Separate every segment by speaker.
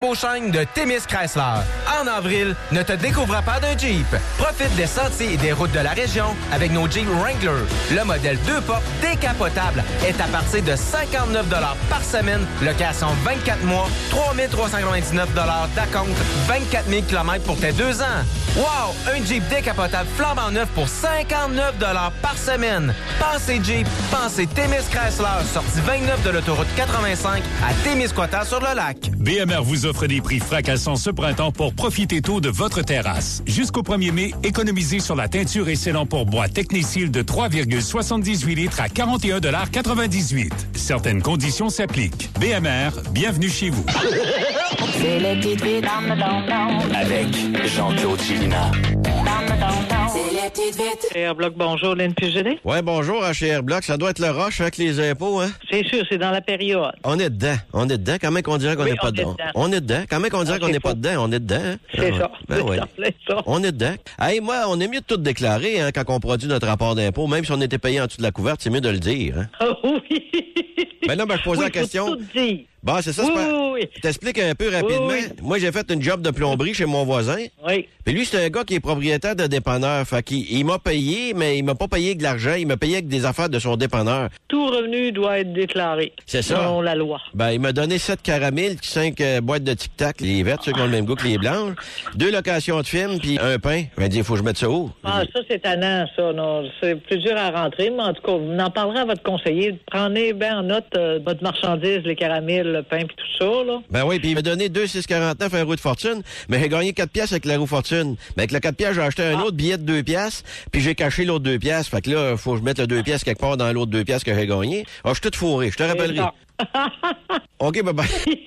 Speaker 1: Shine de Témis Chrysler. En avril, ne te découvre pas d'un Jeep. Profite des sentiers et des routes de la région avec nos Jeep Wrangler. Le modèle 2 portes décapotable est à partir de 59 $ par semaine, location 24 mois, 3 399 $ d'acompte, 24 000 km pour tes 2 ans. Wow! Un Jeep décapotable flambant neuf pour 59 $ par semaine. Pensez Jeep, pensez Témis Chrysler, sortie 29 de l'autoroute 85 à Témiscouata-sur-le-Lac.
Speaker 2: BMR vous offre des prix fracassants ce printemps pour profiter tôt de votre terrasse. Jusqu'au 1er mai, économisez sur la teinture et scellant pour bois Technicil de 3,78 litres à 41,98 $. Certaines conditions s'appliquent. BMR, bienvenue chez vous.
Speaker 3: C'est les petites vites
Speaker 4: Avec Jean-Claude Chilina.
Speaker 3: C'est les petites vites.
Speaker 5: HR Bloc, bonjour, Lynn Pugélet.
Speaker 6: Ouais, bonjour, HR Bloc. Ça doit être le rush avec les impôts, hein?
Speaker 5: C'est sûr, c'est dans la période.
Speaker 6: On est dedans. On est dedans. Quand même qu'on dirait qu'on n'est pas dedans. On est dedans. Quand même qu'on dirait qu'on n'est pas dedans. On est dedans. Hein?
Speaker 5: C'est ça.
Speaker 6: Ben oui.
Speaker 5: Ça.
Speaker 6: On est dedans. Hey, moi, on est mieux de tout déclarer, hein, quand on produit notre rapport d'impôt. Même si on était payé en dessous de la couverte, c'est mieux de le dire, hein?
Speaker 5: Ah oui.
Speaker 6: Ben là, je posais la question.
Speaker 5: Faut tout dire.
Speaker 6: Bon, c'est ça.
Speaker 5: Oui.
Speaker 6: Je t'explique un peu rapidement.
Speaker 5: Oui.
Speaker 6: Moi, j'ai fait une job de plomberie chez mon voisin.
Speaker 5: Oui.
Speaker 6: Puis lui, c'est un gars qui est propriétaire de dépanneur. Fait qu'il m'a payé, mais il m'a pas payé avec de l'argent. Il m'a payé avec des affaires de son dépanneur.
Speaker 5: Tout revenu doit être déclaré.
Speaker 6: C'est ça.
Speaker 5: Selon la loi.
Speaker 6: Ben, il m'a donné 7 caramels, 5 boîtes de tic-tac, les vertes, ceux qui ont le même goût que les blanches, 2 locations de films, puis un pain. Il m'a dit, il faut que je mette ça où?
Speaker 5: Ah, ça, c'est tannant, ça. Non, c'est plus dur à rentrer, mais en tout cas, vous en parlerez à votre conseiller. Prenez bien en note votre marchandise, les caramels, le pain, puis tout ça, là.
Speaker 6: Ben oui, puis il m'a donné 2,649 un roue de fortune, mais j'ai gagné 4 piastres avec la roue fortune. Mais avec le 4 piastres, j'ai acheté un autre billet de 2 piastres, puis j'ai caché l'autre 2 piastres. Fait que là, faut que je mette le 2 piastres quelque part dans l'autre 2 piastres que j'ai gagné. Ah, je suis tout fourré, je te rappellerai. OK, bye-bye.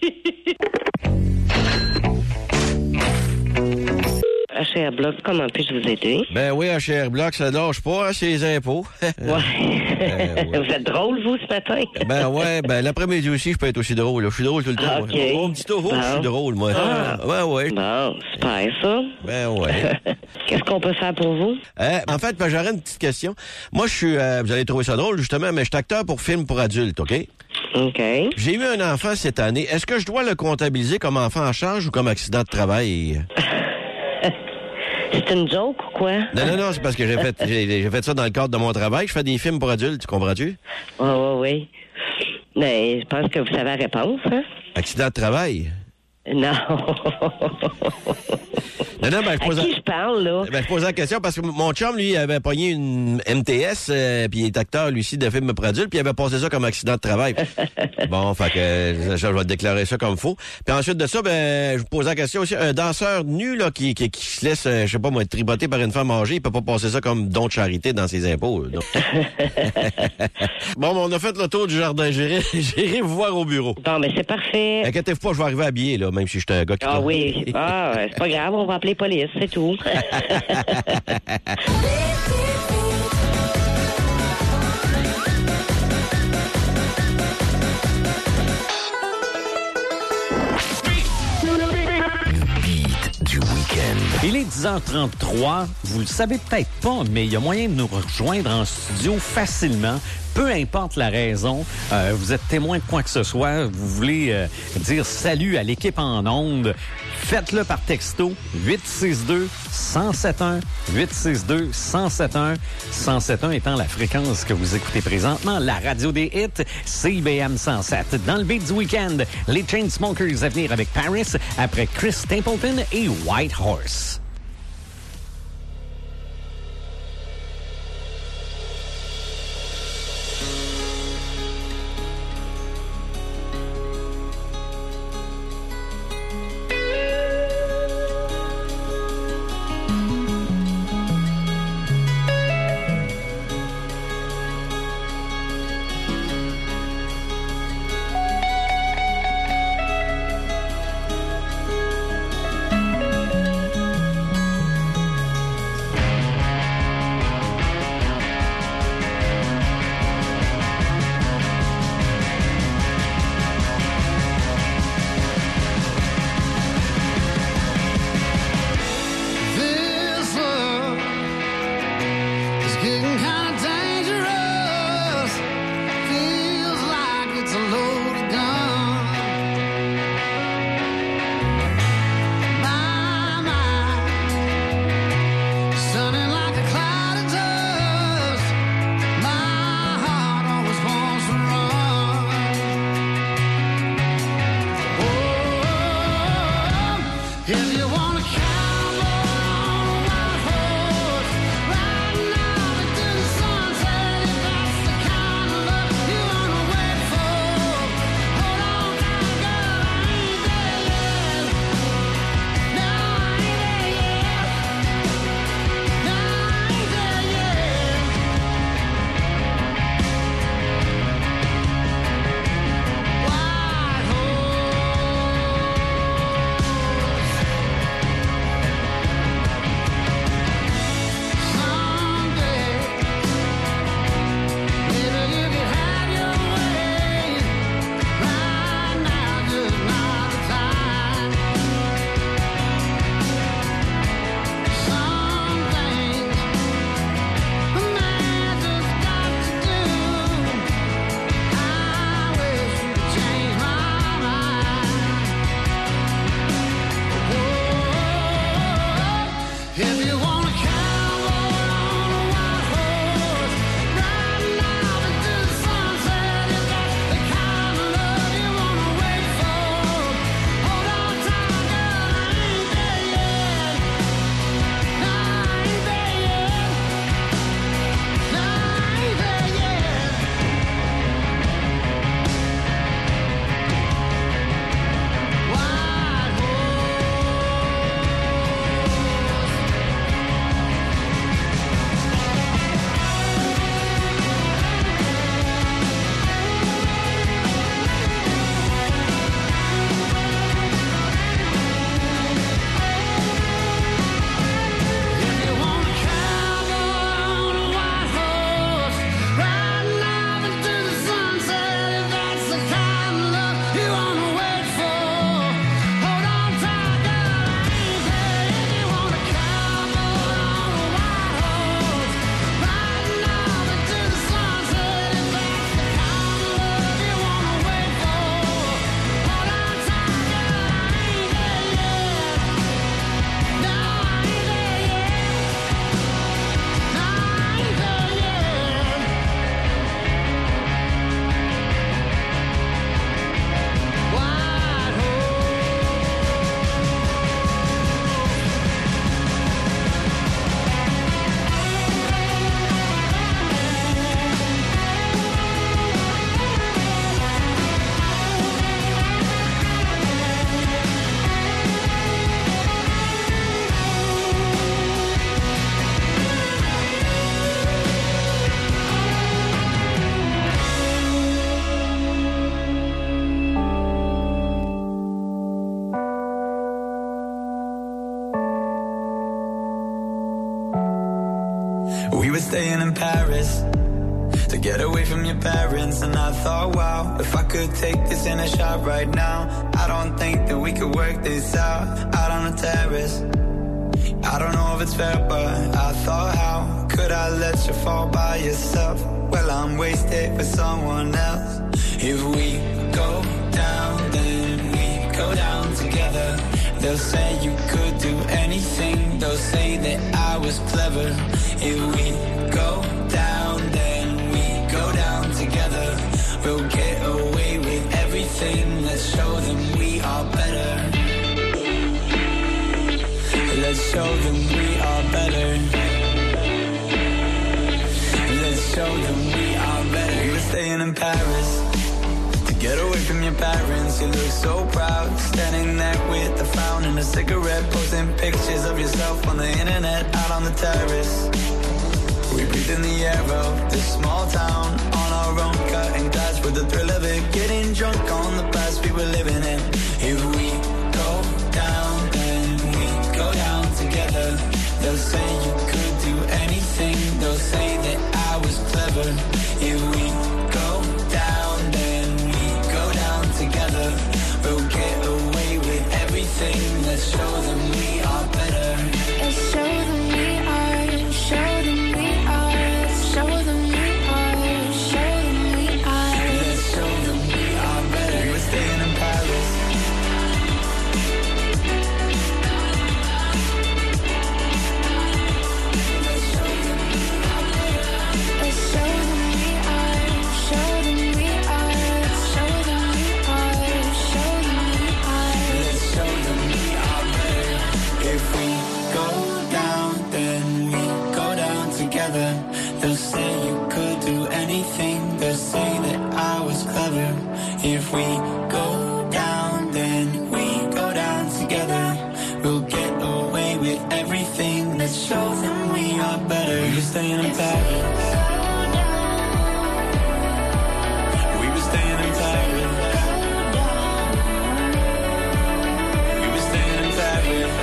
Speaker 7: HR Bloc, comment puis-je vous aider?
Speaker 6: Ben oui, HR Bloc, ça lâche pas, hein, c'est les impôts.
Speaker 7: Ouais. Vous êtes drôle, vous, ce matin?
Speaker 6: Ben ouais, ben l'après-midi aussi, je peux être aussi drôle. Là. Je suis drôle tout le temps.
Speaker 7: OK.
Speaker 6: On me dit toujours que je suis drôle, moi. Ben ouais.
Speaker 7: Bon, super, ça.
Speaker 6: Ben ouais.
Speaker 7: Qu'est-ce qu'on peut faire pour vous?
Speaker 6: En fait, ben, j'aurais une petite question. Moi, je suis, vous allez trouver ça drôle, justement, mais je suis acteur pour film pour adultes, OK?
Speaker 7: OK.
Speaker 6: J'ai eu un enfant cette année. Est-ce que je dois le comptabiliser comme enfant en charge ou comme accident de travail?
Speaker 7: C'est une joke ou quoi?
Speaker 6: Non, c'est parce que j'ai fait ça dans le cadre de mon travail. Je fais des films pour adultes, tu comprends-tu?
Speaker 7: Oui. Mais je pense que vous savez la réponse, hein?
Speaker 6: Accident de travail?
Speaker 7: Non.
Speaker 6: Non, ben,
Speaker 7: À qui je parle, là?
Speaker 6: Ben, je pose la question parce que mon chum, lui, avait pogné une MTS, puis il est acteur, lui aussi, de films pour adultes, puis il avait passé ça comme accident de travail. Bon, fait que je vais déclarer ça comme faux. Puis ensuite de ça, ben, je vous pose la question aussi, un danseur nu, là, qui se laisse, je sais pas moi, être tripoté par une femme âgée, il peut pas passer ça comme don de charité dans ses impôts. Bon, on a fait le tour du jardin. J'irai vous voir au bureau.
Speaker 7: Bon, mais c'est parfait.
Speaker 6: Inquiétez-vous pas, je vais arriver habillé, là, même si je suis un gars qui...
Speaker 7: Ah oui. Ah, c'est pas grave, on va appeler police, c'est tout.
Speaker 4: Du week-end.
Speaker 8: Il est 10h33. Vous le savez peut-être pas, mais il y a moyen de nous rejoindre en studio facilement. Peu importe la raison, vous êtes témoin de quoi que ce soit, vous voulez dire salut à l'équipe en ondes, faites-le par texto 862-1071, 862-1071, 1071 étant la fréquence que vous écoutez présentement, la radio des hits, CIBM 107. Dans le beat du week-end, les Chainsmokers à venir avec Paris, après Chris Stapleton et White Horse.
Speaker 9: We were staying in Paris to get away from your parents, and I thought, wow, if I could take this in a shot right now, I don't think that we could work this out on the terrace. I don't know if it's fair, but I thought, how could I let you fall by yourself? Well, I'm wasted for someone else. If we go down, then we go down together. They'll say you could do anything. They'll say that I was clever. If we go down, then we go down together. We'll get away with everything. Let's show them we are better. Let's show them we are better. Let's show them we are better. We were staying in Paris to get away from your parents. You look so proud, standing there with a frown and a cigarette, posting pictures of yourself on the internet, out on the terrace. We breathe in the air of this small town, on our own, cutting glass with the thrill of it, getting drunk on the past we were living in. If we go down, then we go down together. They'll say you could do anything. They'll say that I was clever. If we go down, then we go down together. We'll get away with everything. Let's show them we are better.
Speaker 3: Let's show them we are. Show them we are. Show them we are. Show them we are.
Speaker 9: Let's show them we are better. We were staying in Paris.
Speaker 3: Let's show them we are. Show them we are. Show them we are. Show them we are. Show them we are.
Speaker 9: Let's show them we are better. If we go down, then we go down together. They'll say you could do anything. They'll say that I was clever. If we go down, then we go down together. We'll get away with everything. Let's show them we are better. You're staying in Paris. We were staying in Paris. We were staying in Paris.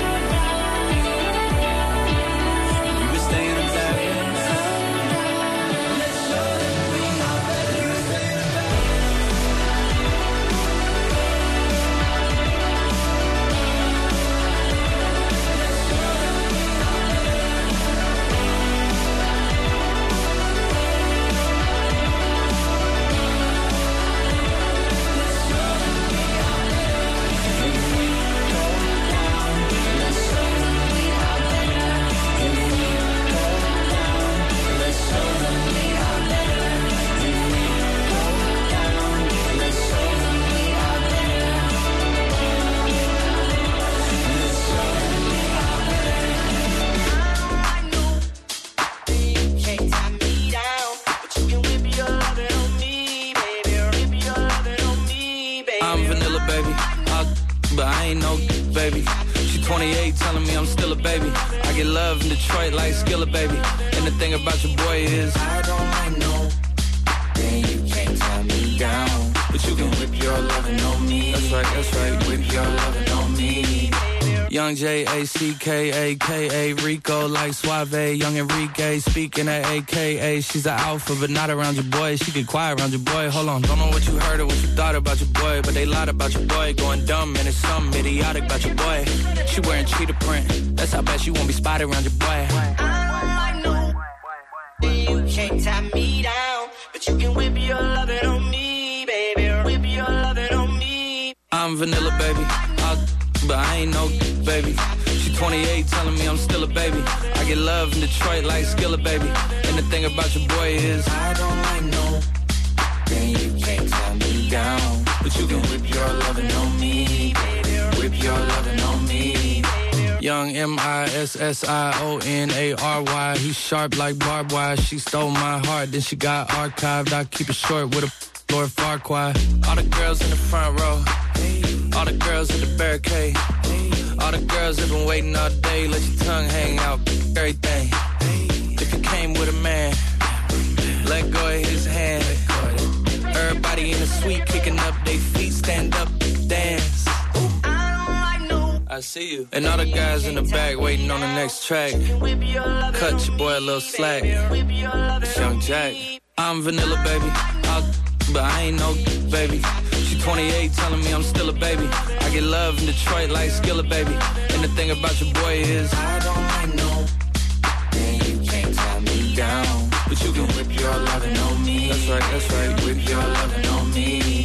Speaker 9: We were staying in Paris. Let's show them we are better. We were staying in Paris.
Speaker 10: I'm vanilla, baby. But I ain't no baby. She 28, telling me I'm still a baby. I get love in Detroit like Skillet, baby. And the thing about your boy is I don't like no. Then you can't tie me down. But you can whip your lovin' on me. That's right. Whip your lovin' on me. Young J-A-C-K-A-K-A Rico like Suave, young Enrique speaking at AKA. She's an alpha but not around your boy. She get quiet around your boy. Hold on, don't know what you heard or what you thought about your boy, but they lied about your boy. Going dumb and it's something idiotic about your boy. She wearing cheetah print. That's how bad she won't be spotted around your boy. I know you can't tie me down, but you can whip your lovin' on me, baby. Whip your lovin' on me. I'm vanilla, baby. But I ain't no baby. She 28, telling me I'm still a baby. I get love in Detroit like Skillet, baby. And the thing about your boy is I don't like no. Then you can't tie me down, but you can whip your lovin' on me. Whip your lovin' on me. Young M-I-S-S-I-O-N-A-R-Y. He's sharp like barbed wire. She stole my heart, then she got archived. I keep it short with a Lord Farquaad. All the girls in the front row. All the girls at the barricade. All the girls have been waiting all day. Let your tongue hang out, everything. If you came with a man, let go of his hand. Everybody in the suite kicking up their feet, stand up, dance. I I see you. And all the guys in the back waiting on the next track. Cut your boy a little slack. It's Young Jack. I'm vanilla, baby. But I ain't no baby. She 28 telling me I'm still a baby. I get love in Detroit like Skillet, baby. And the thing about your boy is I don't like no. You can't tie me down. But you can whip your lovin' on me. That's right, whip your lovin' on me.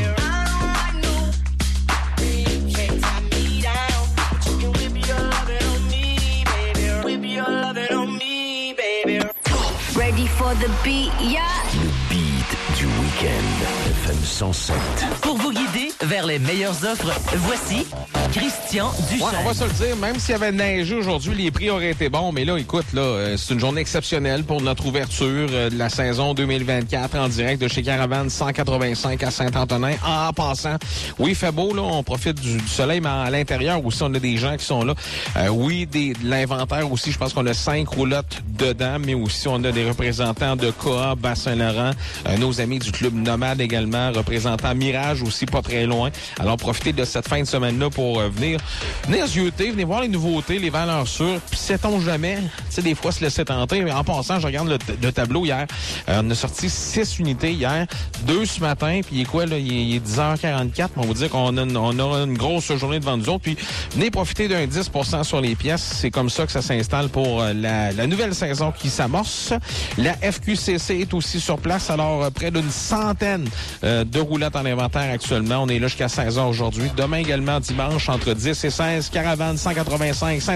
Speaker 3: Ready for the beat, yeah.
Speaker 4: Le beat du week-end. FM 107.
Speaker 11: Pour vous guider vers les meilleures offres, voici Christian Duchesne.
Speaker 12: Ouais, on va se le dire, même s'il y avait neigé aujourd'hui, les prix auraient été bons. Mais là, écoute, là, c'est une journée exceptionnelle pour notre ouverture de la saison 2024 en direct de chez Caravane 185 à Saint-Antonin. En passant, oui, il fait beau, là, on profite du soleil, mais à l'intérieur aussi, on a des gens qui sont là. Oui, de l'inventaire aussi, je pense qu'on a 5 roulottes dedans, mais aussi on a des représentants de Coa, Bas-Saint-Laurent, nos amis du Club Nomade également, représentants Mirage aussi, pas très loin. Alors, profitez de cette fin de semaine-là pour venir zioter, venir voir les nouveautés, les valeurs sûres, puis sait-on jamais, tu sais, des fois se laisser tenter, mais en passant, je regarde le tableau hier, on a sorti 6 unités hier, 2 ce matin, puis il est quoi, là, il est 10h44, on va dire qu'on aura une grosse journée devant nous autres, puis venez profiter d'un 10% sur les pièces, c'est comme ça que ça s'installe pour la nouvelle saison qui s'amorce. La FQCC est aussi sur place, alors près d'une centaine de roulettes en inventaire actuellement, on est là jusqu'à 16h aujourd'hui, demain également dimanche, entre 10 et 16, Caravane 185 Saint